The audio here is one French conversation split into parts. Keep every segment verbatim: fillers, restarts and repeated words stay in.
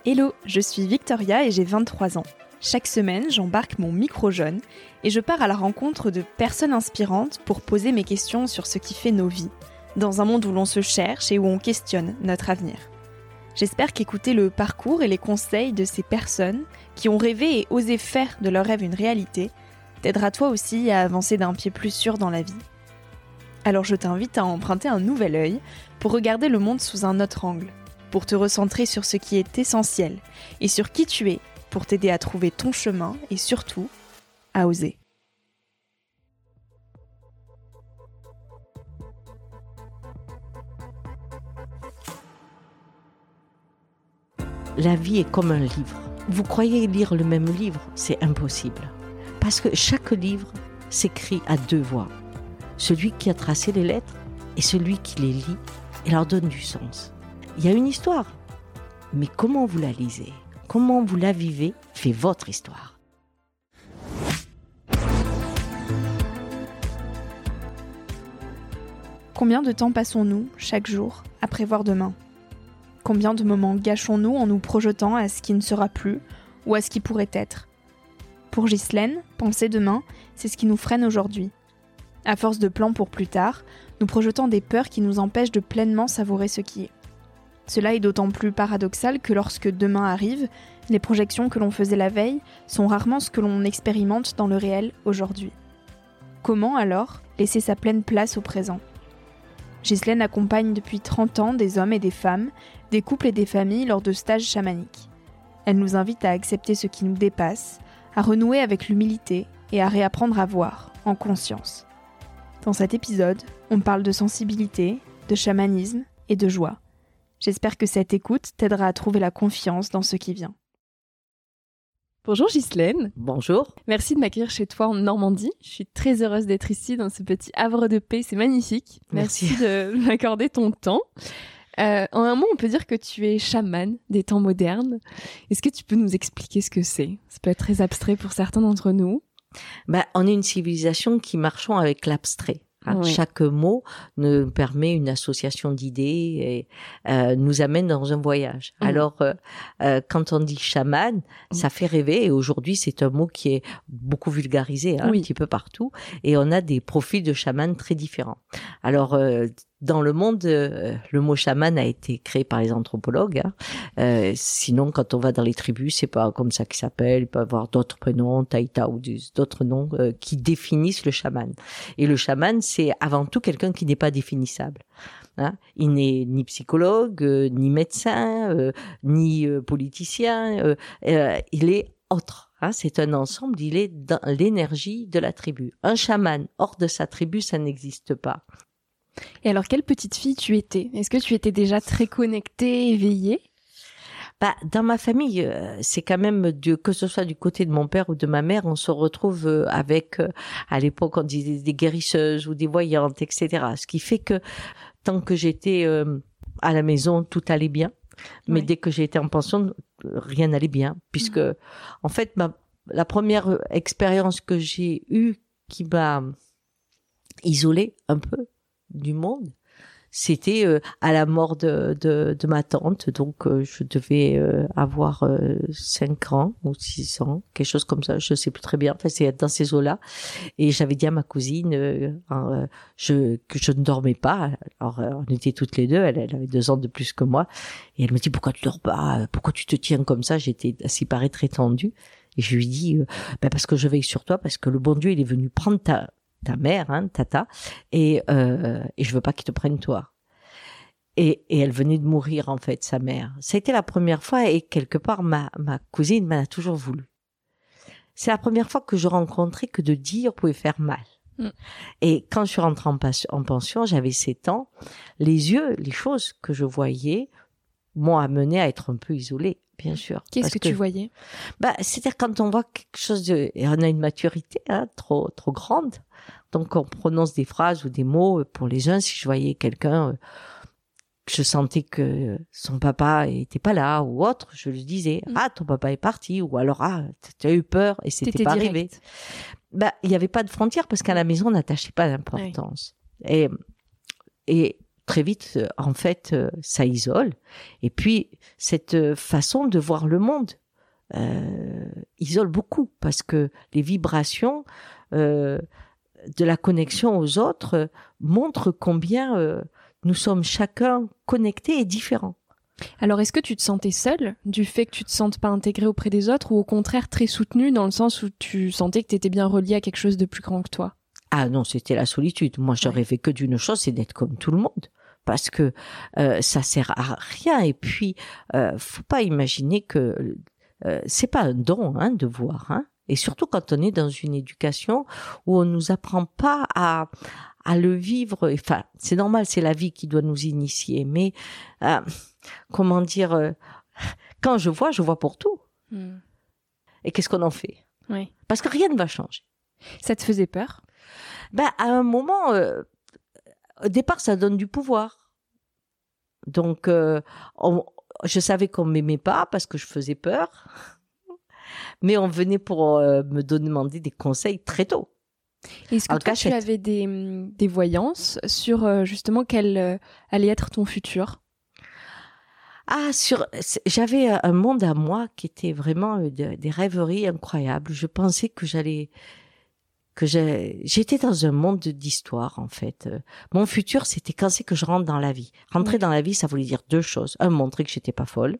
Hello, je suis Victoria et j'ai vingt-trois ans. Chaque semaine, j'embarque mon micro jaune et je pars à la rencontre de personnes inspirantes pour poser mes questions sur ce qui fait nos vies, dans un monde où l'on se cherche et où on questionne notre avenir. J'espère qu'écouter le parcours et les conseils de ces personnes qui ont rêvé et osé faire de leur rêve une réalité t'aidera toi aussi à avancer d'un pied plus sûr dans la vie. Alors je t'invite à emprunter un nouvel œil pour regarder le monde sous un autre angle, pour te recentrer sur ce qui est essentiel et sur qui tu es, pour t'aider à trouver ton chemin et surtout, à oser. La vie est comme un livre. Vous croyez lire le même livre? C'est impossible. Parce que chaque livre s'écrit à deux voix. Celui qui a tracé les lettres et celui qui les lit et leur donne du sens. Il y a une histoire, mais comment vous la lisez, comment vous la vivez, fait votre histoire. Combien de temps passons-nous, chaque jour, à prévoir demain ? Combien de moments gâchons-nous en nous projetant à ce qui ne sera plus ou à ce qui pourrait être ? Pour Ghislaine, penser demain, c'est ce qui nous freine aujourd'hui. À force de plans pour plus tard, nous projetons des peurs qui nous empêchent de pleinement savourer ce qui est. Cela est d'autant plus paradoxal que lorsque demain arrive, les projections que l'on faisait la veille sont rarement ce que l'on expérimente dans le réel aujourd'hui. Comment alors laisser sa pleine place au présent ? Ghislaine accompagne depuis trente ans des hommes et des femmes, des couples et des familles lors de stages chamaniques. Elle nous invite à accepter ce qui nous dépasse, à renouer avec l'humilité et à réapprendre à voir, en conscience. Dans cet épisode, on parle de sensibilité, de chamanisme et de joie. J'espère que cette écoute t'aidera à trouver la confiance dans ce qui vient. Bonjour Ghislaine. Bonjour. Merci de m'accueillir chez toi en Normandie. Je suis très heureuse d'être ici dans ce petit havre de paix, c'est magnifique. Merci, Merci de m'accorder ton temps. Euh, en un mot, on peut dire que tu es chamane des temps modernes. Est-ce que tu peux nous expliquer ce que c'est ? Ça peut être très abstrait pour certains d'entre nous. Ben, on est une civilisation qui marchons avec l'abstrait. Hein, oui. Chaque mot nous permet une association d'idées et euh, nous amène dans un voyage. Mmh. Alors, euh, euh, quand on dit chaman, mmh. ça fait rêver. Et aujourd'hui, c'est un mot qui est beaucoup vulgarisé, hein, oui. un petit peu partout. Et on a des profils de chaman très différents. Alors, euh, dans le monde, euh, le mot chaman a été créé par les anthropologues. Hein. Euh, sinon, quand on va dans les tribus, c'est pas comme ça qu'il s'appelle. Il peut y avoir d'autres prénoms, Taïta ou d'autres noms euh, qui définissent le chaman. Et le chaman, c'est avant tout quelqu'un qui n'est pas définissable. Hein. Il n'est ni psychologue, euh, ni médecin, euh, ni euh, politicien. Euh, euh, il est autre. Hein. C'est un ensemble. Il est dans l'énergie de la tribu. Un chaman hors de sa tribu, ça n'existe pas. Et alors, quelle petite fille tu étais ? Est-ce que tu étais déjà très connectée, éveillée ? Bah, dans ma famille, euh, c'est quand même, du, que ce soit du côté de mon père ou de ma mère, on se retrouve euh, avec, euh, à l'époque, on disait des guérisseuses ou des voyantes, et cetera. Ce qui fait que tant que j'étais euh, à la maison, tout allait bien. Mais oui. dès que j'étais en pension, rien n'allait bien. Puisque, mmh. en fait, ma, la première expérience que j'ai eue qui m'a isolée un peu du monde, c'était euh, à la mort de, de, de ma tante, donc euh, je devais euh, avoir euh, cinq ans ou six ans, quelque chose comme ça, je sais plus très bien, enfin c'est dans ces eaux-là, et j'avais dit à ma cousine euh, euh, je, que je ne dormais pas, alors euh, on était toutes les deux, elle, elle avait deux ans de plus que moi, et elle me dit pourquoi tu dors pas, pourquoi tu te tiens comme ça, j'étais à s'y paraît très tendue, et je lui dis euh, ben parce que je veille sur toi, parce que le bon Dieu il est venu prendre ta ta mère, hein, tata, et, euh, et je veux pas qu'il te prenne toi. Et, et elle venait de mourir, en fait, sa mère. Ça a été la première fois, et quelque part, ma, ma cousine m'en a toujours voulu. C'est la première fois que je rencontrais que de dire pouvait faire mal. Mm. Et quand je suis rentrée en, pas- en pension, j'avais sept ans, les yeux, les choses que je voyais m'ont amené à être un peu isolée. Bien sûr. Qu'est-ce que, que tu voyais ? Bah, c'est-à-dire quand on voit quelque chose de, et on a une maturité, hein, trop, trop grande. Donc, on prononce des phrases ou des mots pour les uns. Si je voyais quelqu'un, euh, je sentais que son papa était pas là ou autre, je lui disais, mmh. ah, ton papa est parti, ou alors, ah, tu as eu peur et c'était T'étais pas direct. Arrivé. Bah, il y avait pas de frontière parce qu'à la maison, on n'attachait pas d'importance. Oui. Et, et, très vite, en fait, ça isole. Et puis, cette façon de voir le monde euh, isole beaucoup parce que les vibrations euh, de la connexion aux autres montrent combien euh, nous sommes chacun connectés et différents. Alors, est-ce que tu te sentais seule du fait que tu te sentes pas intégrée auprès des autres ou au contraire très soutenue dans le sens où tu sentais que tu étais bien reliée à quelque chose de plus grand que toi? Ah non, c'était la solitude. Moi, je Ouais. rêvais que d'une chose, c'est d'être comme tout le monde. Parce que euh, ça sert à rien. Et puis, euh, faut pas imaginer que euh, c'est pas un don hein, de voir. Hein. Et surtout quand on est dans une éducation où on nous apprend pas à à le vivre. Enfin, c'est normal, c'est la vie qui doit nous initier. Mais euh, comment dire euh, quand je vois, je vois pour tout. Mm. Et qu'est-ce qu'on en fait? Ouais. Parce que rien ne va changer. Ça te faisait peur? Ben, à un moment, euh, au départ, ça donne du pouvoir. Donc, euh, on, je savais qu'on m'aimait pas parce que je faisais peur. Mais on venait pour euh, me demander des conseils très tôt. Est-ce que En toi, tu cachette. avais des, des voyances sur euh, justement quel euh, allait être ton futur? Ah, sur, j'avais un monde à moi qui était vraiment euh, de, des rêveries incroyables. Je pensais que j'allais, que j'ai, j'étais dans un monde d'histoire en fait. Euh, Mon futur, c'était quand c'est que je rentre dans la vie. Rentrer Oui. dans la vie, ça voulait dire deux choses. Un, montrer que j'étais pas folle.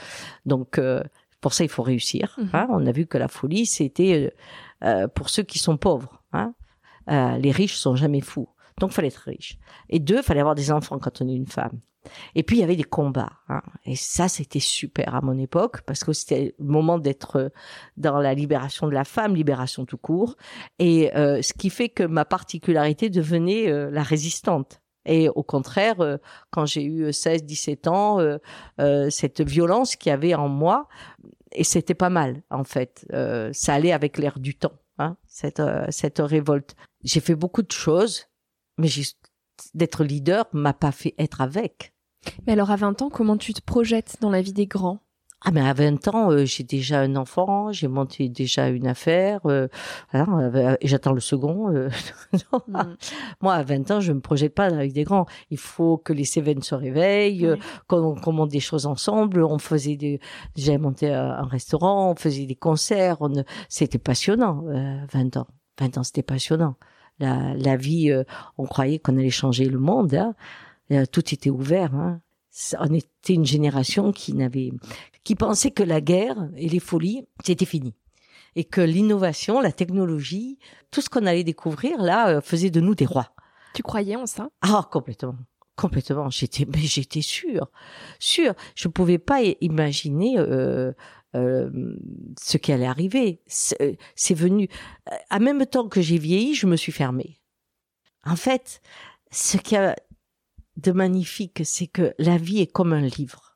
Donc, euh, pour ça, il faut réussir. Mhm. Hein. On a vu que la folie, c'était euh, euh, pour ceux qui sont pauvres. Hein. Euh, les riches sont jamais fous. Donc, fallait être riche. Et deux, fallait avoir des enfants quand on est une femme. Et puis, il y avait des combats. Hein. Et ça, c'était super à mon époque parce que c'était le moment d'être dans la libération de la femme, libération tout court. Et euh, ce qui fait que ma particularité devenait euh, la résistante. Et au contraire, euh, quand j'ai eu seize dix-sept ans, euh, euh, cette violence qu'il y avait en moi, et c'était pas mal, en fait. Euh, ça allait avec l'air du temps, hein, cette, euh, cette révolte. J'ai fait beaucoup de choses, mais j'ai, d'être leader m'a pas fait être avec. Mais alors, à vingt ans, comment tu te projettes dans la vie des grands? Ah, mais à vingt ans, euh, j'ai déjà un enfant, j'ai monté déjà une affaire, euh, voilà, euh, et j'attends le second. Euh, Mm. Moi, à vingt ans, je me projette pas avec des grands. Il faut que les Cévennes se réveillent, Ouais. euh, qu'on, qu'on monte des choses ensemble. On faisait des, j'ai monté un, un restaurant, on faisait des concerts. On, c'était passionnant, euh, vingt ans. vingt ans, c'était passionnant. La, la vie, euh, on croyait qu'on allait changer le monde, hein. Euh, tout était ouvert, hein. On était une génération qui n'avait, qui pensait que la guerre et les folies, c'était fini. Et que l'innovation, la technologie, tout ce qu'on allait découvrir, là, euh, faisait de nous des rois. Tu croyais en ça? Ah, complètement. Complètement. J'étais, mais j'étais sûre. Sûre. Je pouvais pas i- imaginer, euh, euh, ce qui allait arriver. C'est, c'est venu, à même temps que j'ai vieilli, je me suis fermée. En fait, ce qu'il y a de magnifique, c'est que la vie est comme un livre.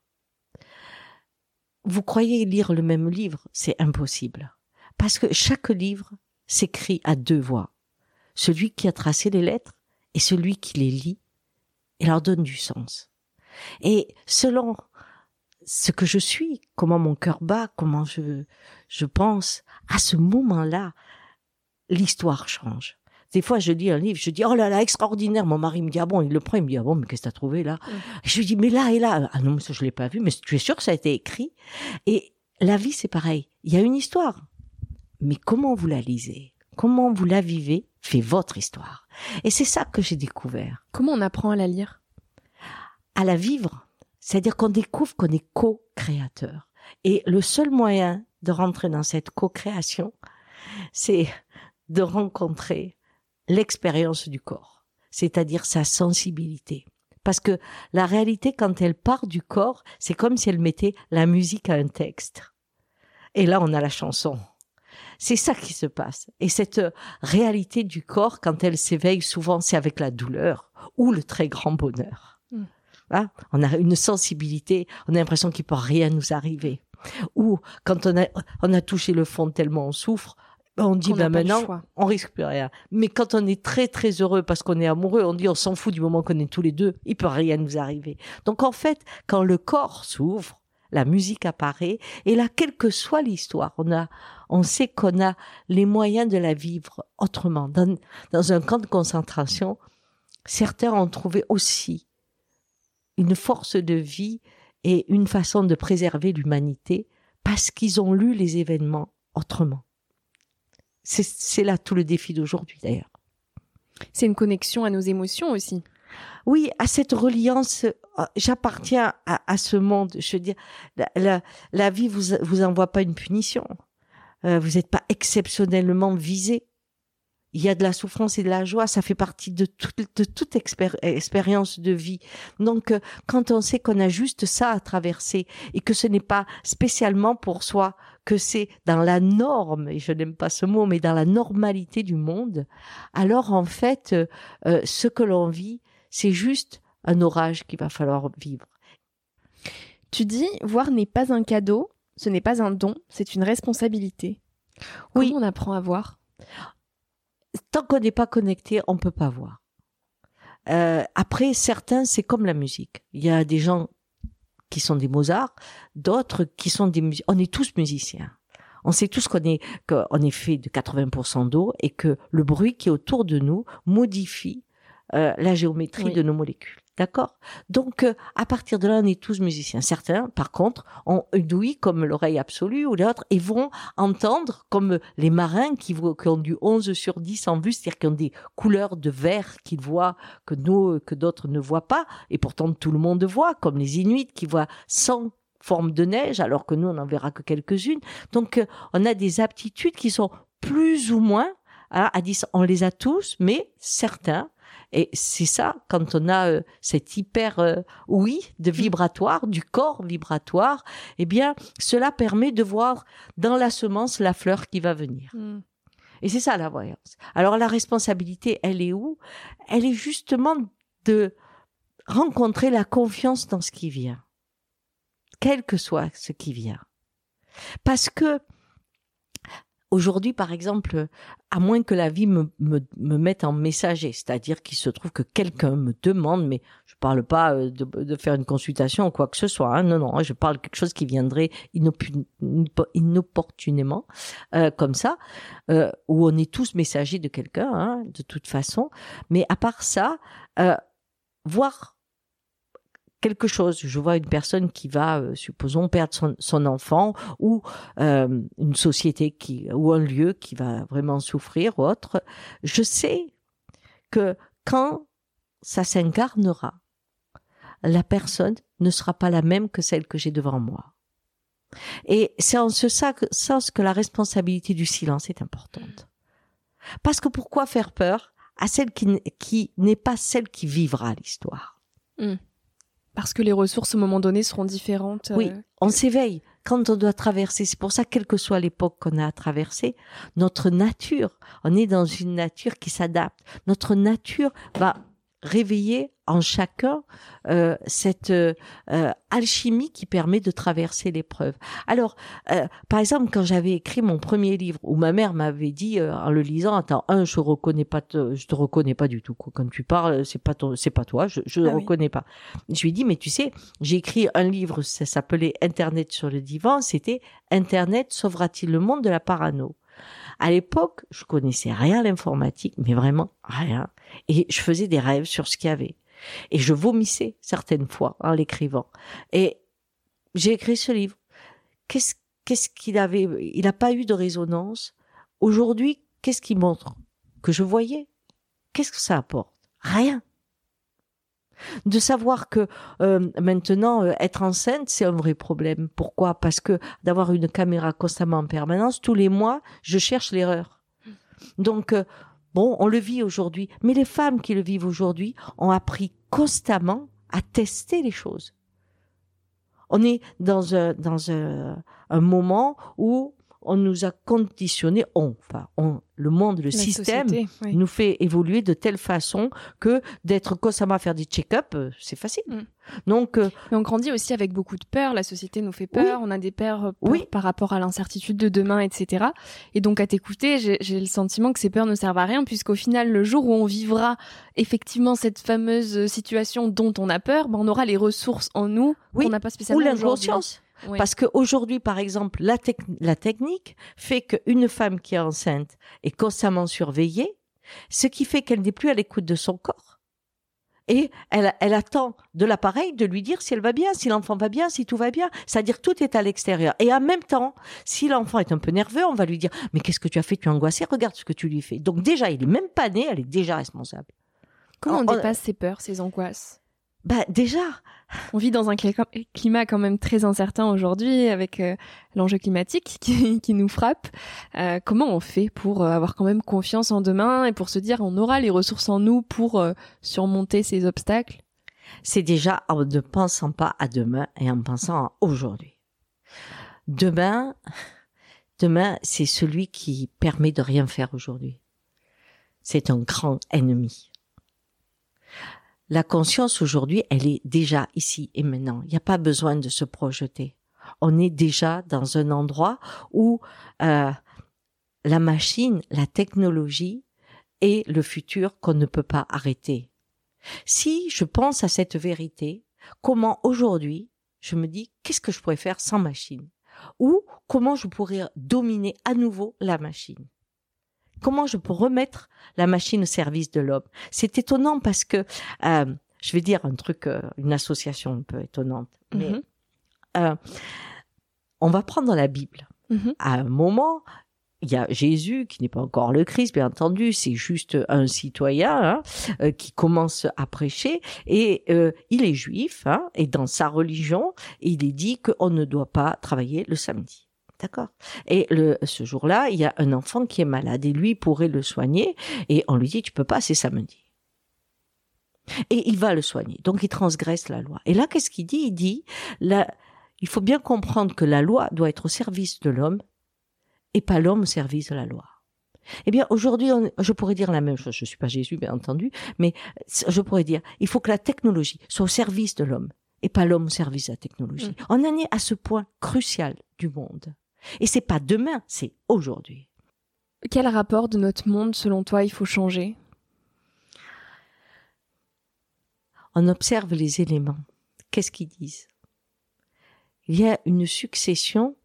Vous croyez lire le même livre, c'est impossible. Parce que chaque livre s'écrit à deux voix. Celui qui a tracé les lettres et celui qui les lit et leur donne du sens. Et selon ce que je suis, comment mon cœur bat, comment je, je pense, à ce moment-là, l'histoire change. Des fois, je lis un livre, je dis, oh là là, extraordinaire. Mon mari me dit, ah bon, il le prend, il me dit, ah bon, mais qu'est-ce que t'as trouvé là? Mmh. Je lui dis, mais là et là. Ah non, mais ça, je l'ai pas vu, mais tu es sûr que ça a été écrit? Et la vie, c'est pareil. Il y a une histoire. Mais comment vous la lisez? Comment vous la vivez? Fait votre histoire. Et c'est ça que j'ai découvert. Comment on apprend à la lire? À la vivre. C'est-à-dire qu'on découvre qu'on est co-créateur. Et le seul moyen de rentrer dans cette co-création, c'est de rencontrer l'expérience du corps, c'est-à-dire sa sensibilité. Parce que la réalité, quand elle part du corps, c'est comme si elle mettait la musique à un texte. Et là, on a la chanson. C'est ça qui se passe. Et cette réalité du corps, quand elle s'éveille, souvent, c'est avec la douleur ou le très grand bonheur. Mm. Hein? On a une sensibilité, on a l'impression qu'il peut rien nous arriver. Ou quand on a, on a touché le fond tellement on souffre, on dit, ben maintenant, on risque plus rien. Mais quand on est très, très heureux parce qu'on est amoureux, on dit, on s'en fout du moment qu'on est tous les deux, il peut rien nous arriver. Donc, en fait, quand le corps s'ouvre, la musique apparaît, et là, quelle que soit l'histoire, on a, on sait qu'on a les moyens de la vivre autrement. Dans, dans un camp de concentration, certains ont trouvé aussi une force de vie et une façon de préserver l'humanité parce qu'ils ont lu les événements autrement. C'est, c'est là tout le défi d'aujourd'hui d'ailleurs. C'est une connexion à nos émotions aussi. Oui, à cette reliance, j'appartiens à, à ce monde. Je veux dire, la, la, la vie vous vous envoie pas une punition. Euh, vous n'êtes pas exceptionnellement visé. Il y a de la souffrance et de la joie, ça fait partie de, tout, de toute expér- expérience de vie. Donc, euh, quand on sait qu'on a juste ça à traverser et que ce n'est pas spécialement pour soi, que c'est dans la norme, et je n'aime pas ce mot, mais dans la normalité du monde, alors en fait, euh, euh, ce que l'on vit, c'est juste un orage qu'il va falloir vivre. Tu dis, voir n'est pas un cadeau, ce n'est pas un don, c'est une responsabilité. Oui. Comment on apprend à voir ? Tant qu'on n'est pas connecté, on peut pas voir. Euh, après, certains, c'est comme la musique. Il y a des gens qui sont des Mozart, d'autres qui sont des musiciens. On est tous musiciens. On sait tous qu'on est, qu'on est fait de quatre-vingts pour cent d'eau et que le bruit qui est autour de nous modifie euh, la géométrie oui. de nos molécules. D'accord ? Donc, euh, à partir de là, on est tous musiciens. Certains, par contre, ont une ouïe comme l'oreille absolue ou d'autres et vont entendre comme les marins qui, voient, qui ont du onze sur dix en vue, c'est-à-dire qui ont des couleurs de vert qu'ils voient que nous, que d'autres ne voient pas. Et pourtant, tout le monde voit, comme les Inuits qui voient cent formes de neige, alors que nous, on n'en verra que quelques-unes. Donc, euh, on a des aptitudes qui sont plus ou moins, hein, à dix, on les a tous, mais certains. Et c'est ça, quand on a euh, cette hyper euh, oui de vibratoire, du corps vibratoire, eh bien, cela permet de voir dans la semence la fleur qui va venir. Mm. Et c'est ça la voyance. Alors la responsabilité, elle est où ? Elle est justement de rencontrer la confiance dans ce qui vient, quel que soit ce qui vient. Parce que aujourd'hui, par exemple, à moins que la vie me, me, me mette en messager, c'est-à-dire qu'il se trouve que quelqu'un me demande, mais je parle pas de, de faire une consultation ou quoi que ce soit, hein, non, non, je parle de quelque chose qui viendrait inop- inopportunément, euh, comme ça, euh, où on est tous messagers de quelqu'un, hein, de toute façon. Mais à part ça, euh, voir quelque chose, je vois une personne qui va, euh, supposons, perdre son, son enfant ou euh, une société qui, ou un lieu qui va vraiment souffrir ou autre, je sais que quand ça s'incarnera, la personne ne sera pas la même que celle que j'ai devant moi. Et c'est en ce sens que la responsabilité du silence est importante. Parce que pourquoi faire peur à celle qui, qui n'est pas celle qui vivra l'histoire ? Mmh. Parce que les ressources, au moment donné, seront différentes. Oui, on s'éveille quand on doit traverser. C'est pour ça, quelle que soit l'époque qu'on a à traverser, notre nature, on est dans une nature qui s'adapte. Notre nature va réveiller en chacun euh, cette euh, alchimie qui permet de traverser l'épreuve. Alors, euh, par exemple, quand j'avais écrit mon premier livre, où ma mère m'avait dit euh, en le lisant, attends, un, je reconnais pas, te, je te reconnais pas du tout. Quoi. Quand tu parles, c'est pas ton, c'est pas toi, je, je ah ne reconnais oui. pas. Je lui ai dit, mais tu sais, j'ai écrit un livre, ça s'appelait Internet sur le divan. C'était Internet sauvera-t-il le monde de la parano. À l'époque, je connaissais rien à l'informatique, mais vraiment rien. Et je faisais des rêves sur ce qu'il y avait. Et je vomissais certaines fois en l'écrivant. Et j'ai écrit ce livre. Qu'est-ce, qu'est-ce qu'il avait, il n'a pas eu de résonance. Aujourd'hui, qu'est-ce qu'il montre? Que je voyais. Qu'est-ce que ça apporte? Rien. De savoir que euh, maintenant euh, être enceinte c'est un vrai problème. Pourquoi? Parce que d'avoir une caméra constamment en permanence, tous les mois je cherche l'erreur. Donc euh, bon, on le vit aujourd'hui, mais les femmes qui le vivent aujourd'hui ont appris constamment à tester les choses. On est dans un dans un, un moment où on nous a conditionné, on, enfin, on, le monde, le La système société, oui. nous fait évoluer de telle façon que d'être constamment à faire des check-up, c'est facile. Mm. Donc, euh, mais on grandit aussi avec beaucoup de peur. La société nous fait peur. Oui. On a des peurs, peur oui. par rapport à l'incertitude de demain, et cetera. Et donc, à t'écouter, j'ai, j'ai le sentiment que ces peurs ne servent à rien, puisqu'au final, le jour où on vivra effectivement cette fameuse situation dont on a peur, ben, on aura les ressources en nous oui. qu'on n'a pas spécialement ou l'inconscience. Oui. Parce qu'aujourd'hui, par exemple, la, tec- la technique fait qu'une femme qui est enceinte est constamment surveillée, ce qui fait qu'elle n'est plus à l'écoute de son corps. Et elle, elle attend de l'appareil de lui dire si elle va bien, si l'enfant va bien, si tout va bien. C'est-à-dire tout est à l'extérieur. Et en même temps, si l'enfant est un peu nerveux, on va lui dire « Mais qu'est-ce que tu as fait? Tu es angoissé? Regarde ce que tu lui fais. » Donc déjà, il est même pas né, elle est déjà responsable. Comment on, on dépasse ces peurs, ces angoisses? Bah déjà, on vit dans un climat quand même très incertain aujourd'hui avec euh, l'enjeu climatique qui, qui nous frappe. Euh, comment on fait pour euh, avoir quand même confiance en demain et pour se dire on aura les ressources en nous pour euh, surmonter ces obstacles? C'est déjà en ne pensant pas à demain et en pensant à aujourd'hui. Demain, demain, c'est celui qui permet de rien faire aujourd'hui. C'est un grand ennemi. La conscience aujourd'hui, elle est déjà ici et maintenant. Il n'y a pas besoin de se projeter. On est déjà dans un endroit où euh, la machine, la technologie est le futur qu'on ne peut pas arrêter. Si je pense à cette vérité, comment aujourd'hui, je me dis qu'est-ce que je pourrais faire sans machine? Ou comment je pourrais dominer à nouveau la machine? Comment je peux remettre la machine au service de l'homme? C'est étonnant parce que, euh, je vais dire un truc, euh, une association un peu étonnante, mais mm-hmm. euh, on va prendre la Bible. Mm-hmm. À un moment, il y a Jésus, qui n'est pas encore le Christ, bien entendu, c'est juste un citoyen hein, euh, qui commence à prêcher, et euh, il est juif, hein, et dans sa religion, il est dit qu'on ne doit pas travailler le samedi. D'accord. Et le, ce jour-là, il y a un enfant qui est malade et lui pourrait le soigner et on lui dit tu peux pas, c'est samedi. Et il va le soigner. Donc il transgresse la loi. Et là, qu'est-ce qu'il dit? Il dit là, il faut bien comprendre que la loi doit être au service de l'homme et pas l'homme au service de la loi. Eh bien, aujourd'hui, on, je pourrais dire la même chose. Je suis pas Jésus, bien entendu, mais je pourrais dire il faut que la technologie soit au service de l'homme et pas l'homme au service de la technologie. Mmh. On en est à ce point crucial du monde. Et c'est pas demain, c'est aujourd'hui. Quel rapport de notre monde, selon toi, il faut changer? On observe les éléments. Qu'est-ce qu'ils disent? Il y a une succession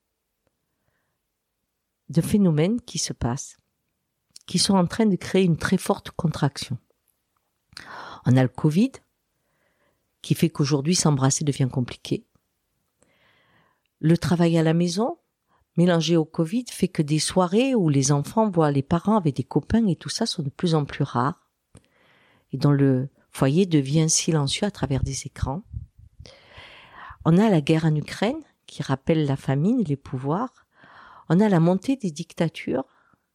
de phénomènes qui se passent, qui sont en train de créer une très forte contraction. On a le Covid, qui fait qu'aujourd'hui, s'embrasser devient compliqué. Le travail à la maison, mélangé au Covid, fait que des soirées où les enfants voient les parents avec des copains et tout ça sont de plus en plus rares. Et dont le foyer devient silencieux à travers des écrans. On a la guerre en Ukraine, qui rappelle la famine et les pouvoirs. On a la montée des dictatures.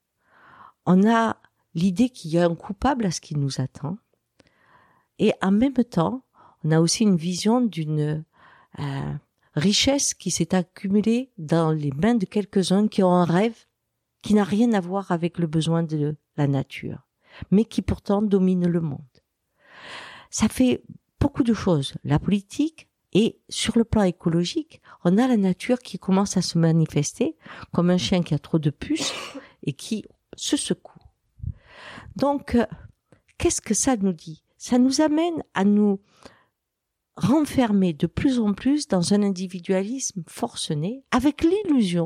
On a l'idée qu'il y a un coupable à ce qui nous attend. Et en même temps, on a aussi une vision d'une... Euh, richesse qui s'est accumulée dans les mains de quelques-uns qui ont un rêve qui n'a rien à voir avec le besoin de la nature, mais qui pourtant domine le monde. Ça fait beaucoup de choses. La politique et sur le plan écologique, on a la nature qui commence à se manifester comme un chien qui a trop de puces et qui se secoue. Donc, qu'est-ce que ça nous dit? Ça nous amène à nous renfermés de plus en plus dans un individualisme forcené, avec l'illusion,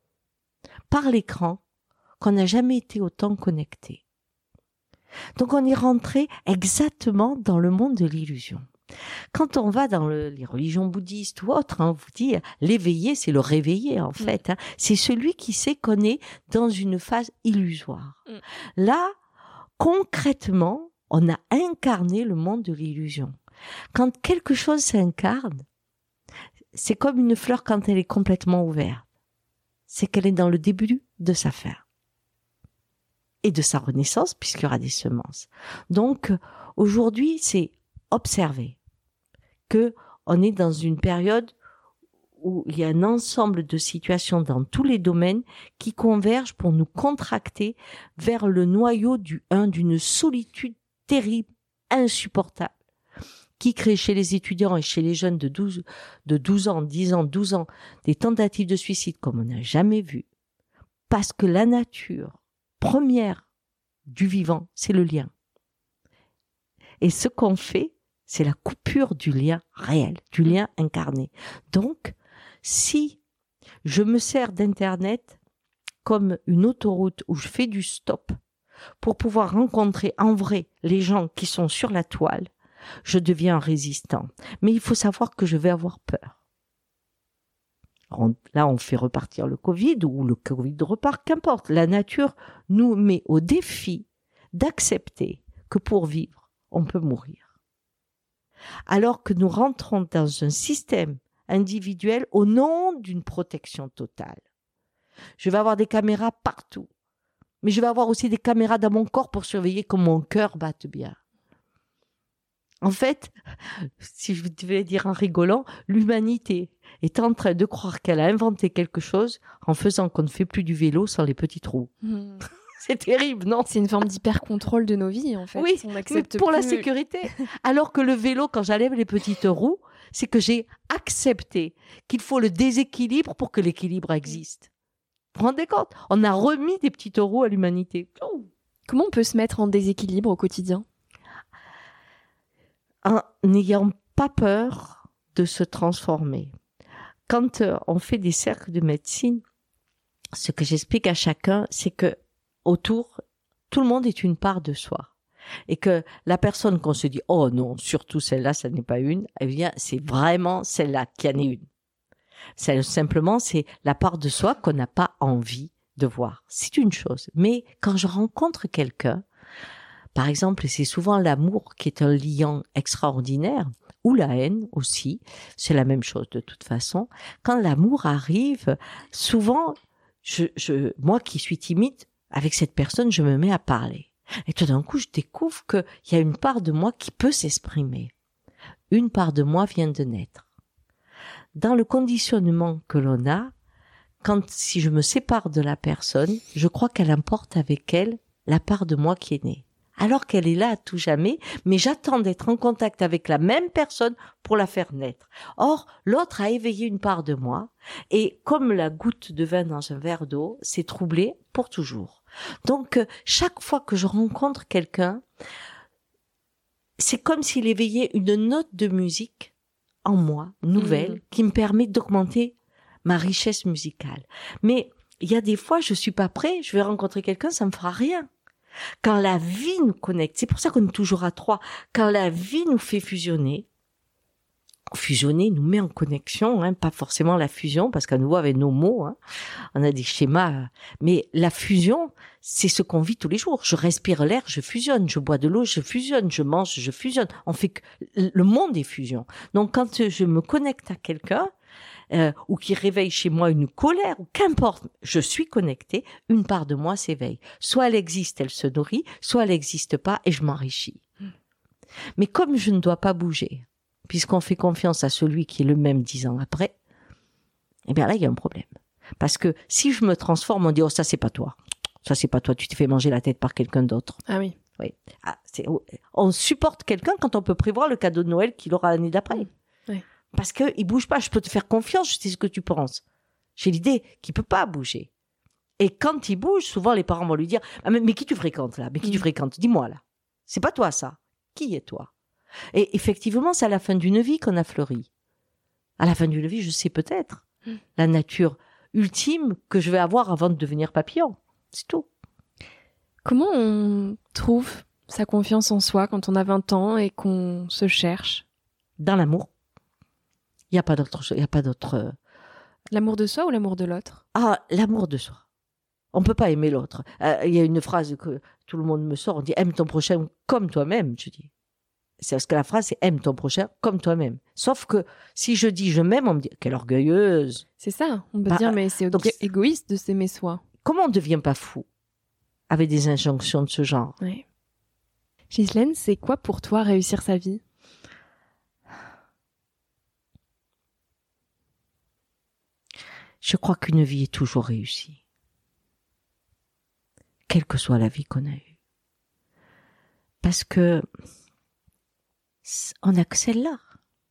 par l'écran, qu'on n'a jamais été autant connecté. Donc on est rentré exactement dans le monde de l'illusion. Quand on va dans le, les religions bouddhistes ou autres, hein, on vous dit l'éveillé, c'est le réveillé en fait. Hein, c'est celui qui sait qu'on est dans une phase illusoire. Mm. Là, concrètement, on a incarné le monde de l'illusion. Quand quelque chose s'incarne, c'est comme une fleur quand elle est complètement ouverte. C'est qu'elle est dans le début de sa fin. Et de sa renaissance, puisqu'il y aura des semences. Donc, aujourd'hui, c'est observer que on est dans une période où il y a un ensemble de situations dans tous les domaines qui convergent pour nous contracter vers le noyau du un, d'une solitude terrible, insupportable, qui crée chez les étudiants et chez les jeunes de douze, de douze ans, dix ans, douze ans, des tentatives de suicide comme on n'a jamais vu. Parce que la nature première du vivant, c'est le lien. Et ce qu'on fait, c'est la coupure du lien réel, du lien incarné. Donc, si je me sers d'Internet comme une autoroute où je fais du stop pour pouvoir rencontrer en vrai les gens qui sont sur la toile, je deviens un résistant. Mais il faut savoir que je vais avoir peur. On, là, on fait repartir le Covid ou le Covid repart, qu'importe. La nature nous met au défi d'accepter que pour vivre, on peut mourir. Alors que nous rentrons dans un système individuel au nom d'une protection totale. Je vais avoir des caméras partout. Mais je vais avoir aussi des caméras dans mon corps pour surveiller que mon cœur batte bien. En fait, si je devais dire en rigolant, l'humanité est en train de croire qu'elle a inventé quelque chose en faisant qu'on ne fait plus du vélo sans les petites roues. Mmh. C'est terrible, non? C'est une forme d'hyper-contrôle de nos vies, en fait. Oui, on accepte pour plus... la sécurité. Alors que le vélo, quand j'enlève les petites roues, c'est que j'ai accepté qu'il faut le déséquilibre pour que l'équilibre existe. Vous vous rendez compte? On a remis des petites roues à l'humanité. Oh. Comment on peut se mettre en déséquilibre au quotidien? En n'ayant pas peur de se transformer. Quand euh, on fait des cercles de médecine, ce que j'explique à chacun, c'est que autour, tout le monde est une part de soi. Et que la personne qu'on se dit, oh non, surtout celle-là, ça n'est pas une, eh bien, c'est vraiment celle-là qui en est une. C'est, simplement, c'est la part de soi qu'on n'a pas envie de voir. C'est une chose. Mais quand je rencontre quelqu'un, par exemple, c'est souvent l'amour qui est un liant extraordinaire, ou la haine aussi, c'est la même chose de toute façon. Quand l'amour arrive, souvent, je, je, moi qui suis timide, avec cette personne, je me mets à parler. Et tout d'un coup, je découvre qu'il y a une part de moi qui peut s'exprimer. Une part de moi vient de naître. Dans le conditionnement que l'on a, quand si je me sépare de la personne, je crois qu'elle emporte avec elle la part de moi qui est née. Alors qu'elle est là à tout jamais, mais j'attends d'être en contact avec la même personne pour la faire naître. Or, l'autre a éveillé une part de moi, et comme la goutte de vin dans un verre d'eau, c'est troublé pour toujours. Donc, chaque fois que je rencontre quelqu'un, c'est comme s'il éveillait une note de musique en moi, nouvelle, mmh. qui me permet d'augmenter ma richesse musicale. Mais il y a des fois, je suis pas prêt, je vais rencontrer quelqu'un, ça me fera rien. Quand la vie nous connecte, c'est pour ça qu'on est toujours à trois, quand la vie nous fait fusionner, fusionner nous met en connexion, hein, pas forcément la fusion, parce qu'à nouveau avec nos mots, hein, on a des schémas, mais la fusion, c'est ce qu'on vit tous les jours. Je respire l'air, je fusionne, je bois de l'eau, je fusionne, je mange, je fusionne. On fait que le monde est fusion. Donc quand je me connecte à quelqu'un, Euh, ou qui réveille chez moi une colère, ou qu'importe, je suis connectée, une part de moi s'éveille. Soit elle existe, elle se nourrit, soit elle n'existe pas et je m'enrichis. Mmh. Mais comme je ne dois pas bouger, puisqu'on fait confiance à celui qui est le même dix ans après, eh bien là, il y a un problème. Parce que si je me transforme, on dit « Oh, ça, c'est pas toi. Ça, c'est pas toi. Tu t'es fait manger la tête par quelqu'un d'autre. » Ah oui. Oui. Ah, c'est, on supporte quelqu'un quand on peut prévoir le cadeau de Noël qu'il aura l'année d'après. Mmh. Oui. Parce que il bouge pas, je peux te faire confiance, je sais ce que tu penses. J'ai l'idée qu'il peut pas bouger. Et quand il bouge, souvent les parents vont lui dire ah, mais, mais qui tu fréquentes là? Mais qui mmh. tu fréquentes? Dis-moi là. C'est pas toi ça. Qui est toi? Et effectivement, c'est à la fin d'une vie qu'on a fleuri. À la fin d'une vie, je sais peut-être mmh. la nature ultime que je vais avoir avant de devenir papillon. C'est tout. Comment on trouve sa confiance en soi quand on a vingt ans et qu'on se cherche? Dans l'amour. Il n'y a pas d'autre chose, il n'y a pas d'autre... Euh... L'amour de soi ou l'amour de l'autre? Ah, l'amour de soi. On ne peut pas aimer l'autre. Euh, il y a une phrase que tout le monde me sort, on dit « aime ton prochain comme toi-même », je dis. C'est parce que la phrase, c'est « aime ton prochain comme toi-même ». Sauf que si je dis « je m'aime », on me dit « quelle orgueilleuse ». C'est ça, on peut bah, dire « mais c'est donc, égoïste de s'aimer soi ». Comment on ne devient pas fou avec des injonctions de ce genre? Oui. Ghislaine, c'est quoi pour toi réussir sa vie? Je crois qu'une vie est toujours réussie. Quelle que soit la vie qu'on a eue. Parce que on n'a que celle-là.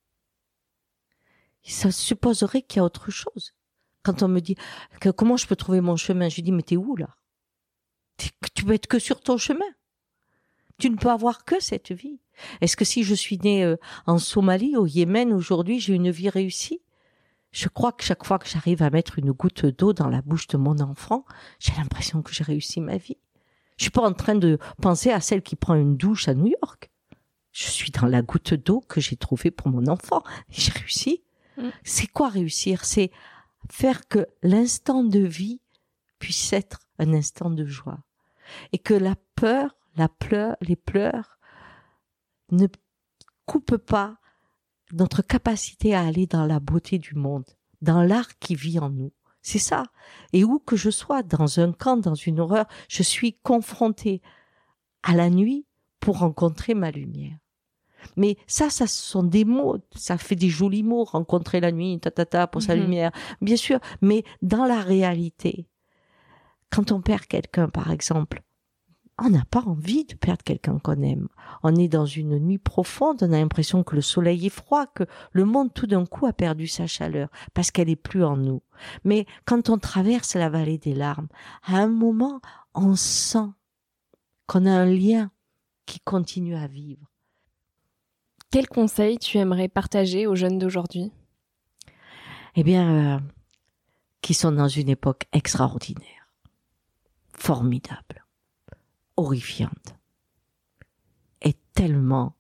Ça supposerait qu'il y a autre chose. Quand on me dit que comment je peux trouver mon chemin, je dis mais t'es où là? Tu peux être que sur ton chemin. Tu ne peux avoir que cette vie. Est-ce que si je suis née euh, en Somalie, au Yémen, aujourd'hui, j'ai une vie réussie? Je crois que chaque fois que j'arrive à mettre une goutte d'eau dans la bouche de mon enfant, j'ai l'impression que j'ai réussi ma vie. Je suis pas en train de penser à celle qui prend une douche à New York. Je suis dans la goutte d'eau que j'ai trouvée pour mon enfant. J'ai réussi. Mmh. C'est quoi réussir? C'est faire que l'instant de vie puisse être un instant de joie. Et que la peur, la pleur, les pleurs ne coupent pas notre capacité à aller dans la beauté du monde, dans l'art qui vit en nous. C'est ça. Et où que je sois, dans un camp, dans une horreur, je suis confrontée à la nuit pour rencontrer ma lumière. Mais ça, ça sont des mots, ça fait des jolis mots, rencontrer la nuit, ta ta ta, pour sa mmh. lumière, bien sûr. Mais dans la réalité, quand on perd quelqu'un, par exemple, on n'a pas envie de perdre quelqu'un qu'on aime. On est dans une nuit profonde, on a l'impression que le soleil est froid, que le monde tout d'un coup a perdu sa chaleur, parce qu'elle est plus en nous. Mais quand on traverse la vallée des larmes, à un moment, on sent qu'on a un lien qui continue à vivre. Quel conseil tu aimerais partager aux jeunes d'aujourd'hui? Eh bien, euh, qui sont dans une époque extraordinaire, formidable, horrifiante, et tellement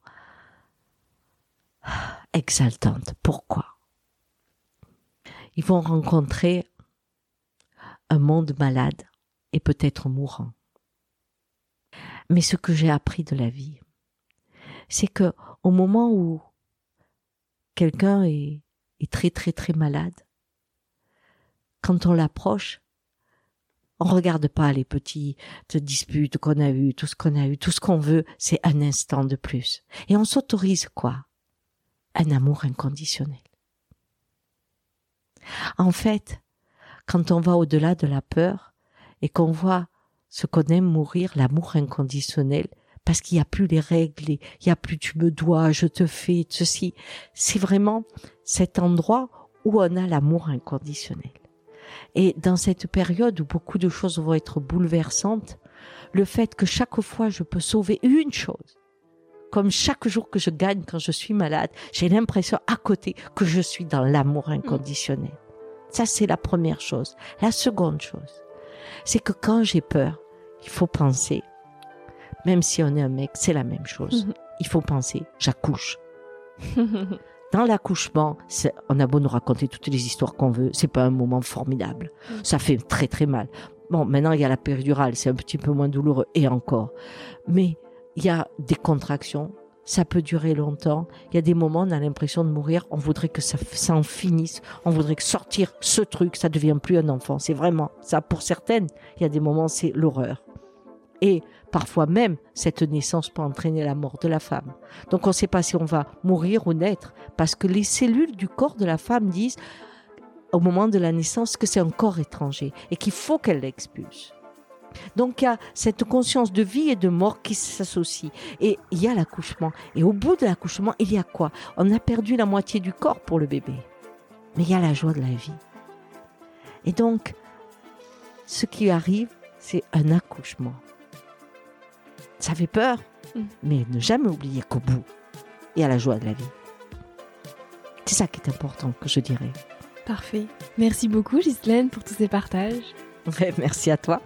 exaltante. Pourquoi? Ils vont rencontrer un monde malade et peut-être mourant. Mais ce que j'ai appris de la vie, c'est que au moment où quelqu'un est, est très très très malade, quand on l'approche, on regarde pas les petites disputes qu'on a eues, tout ce qu'on a eu, tout ce qu'on veut, c'est un instant de plus. Et on s'autorise quoi? Un amour inconditionnel. En fait, quand on va au-delà de la peur et qu'on voit ce qu'on aime mourir, l'amour inconditionnel, parce qu'il n'y a plus les règles, il n'y a plus tu me dois, je te fais, ceci. C'est vraiment cet endroit où on a l'amour inconditionnel. Et dans cette période où beaucoup de choses vont être bouleversantes, le fait que chaque fois je peux sauver une chose, comme chaque jour que je gagne quand je suis malade, j'ai l'impression à côté que je suis dans l'amour inconditionnel. Ça, c'est la première chose. La seconde chose, c'est que quand j'ai peur, il faut penser, même si on est un mec, c'est la même chose. Mmh. Il faut penser, j'accouche. Dans l'accouchement, c'est, on a beau nous raconter toutes les histoires qu'on veut, c'est pas un moment formidable. Mmh. Ça fait très très mal. Bon, maintenant il y a la péridurale, c'est un petit peu moins douloureux, et encore. Mais il y a des contractions, ça peut durer longtemps. Il y a des moments, on a l'impression de mourir, on voudrait que ça, ça en finisse, on voudrait que sortir ce truc, ça devient plus un enfant. C'est vraiment ça. Pour certaines, il y a des moments, c'est l'horreur. Et parfois même, cette naissance peut entraîner la mort de la femme. Donc on ne sait pas si on va mourir ou naître, parce que les cellules du corps de la femme disent, au moment de la naissance, que c'est un corps étranger et qu'il faut qu'elle l'expulse. Donc il y a cette conscience de vie et de mort qui s'associe. Et il y a l'accouchement. Et au bout de l'accouchement, il y a quoi? On a perdu la moitié du corps pour le bébé. Mais il y a la joie de la vie. Et donc, ce qui arrive, c'est un accouchement. Ça fait peur, mmh. mais ne jamais oublier qu'au bout, il y a la joie de la vie. C'est ça qui est important, que je dirais. Parfait. Merci beaucoup, Ghislaine, pour tous ces partages. Ouais, merci à toi.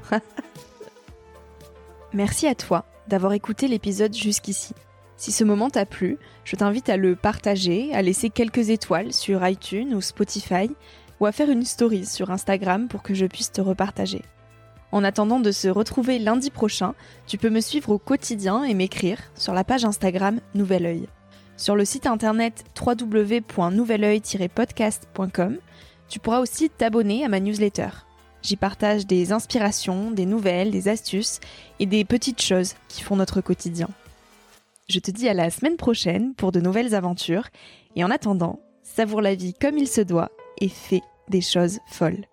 Merci à toi d'avoir écouté l'épisode jusqu'ici. Si ce moment t'a plu, je t'invite à le partager, à laisser quelques étoiles sur iTunes ou Spotify, ou à faire une story sur Instagram pour que je puisse te repartager. En attendant de se retrouver lundi prochain, tu peux me suivre au quotidien et m'écrire sur la page Instagram Nouvel Oeil. Sur le site internet w w w point nouvel oeil tiret podcast point com, tu pourras aussi t'abonner à ma newsletter. J'y partage des inspirations, des nouvelles, des astuces et des petites choses qui font notre quotidien. Je te dis à la semaine prochaine pour de nouvelles aventures et en attendant, savoure la vie comme il se doit et fais des choses folles.